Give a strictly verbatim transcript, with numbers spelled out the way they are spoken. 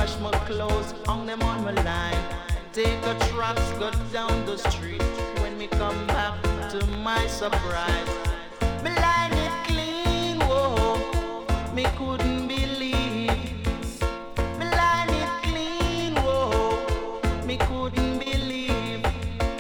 wash my clothes, hung them on my line. Take a truck, go down the street. When me come back to my surprise,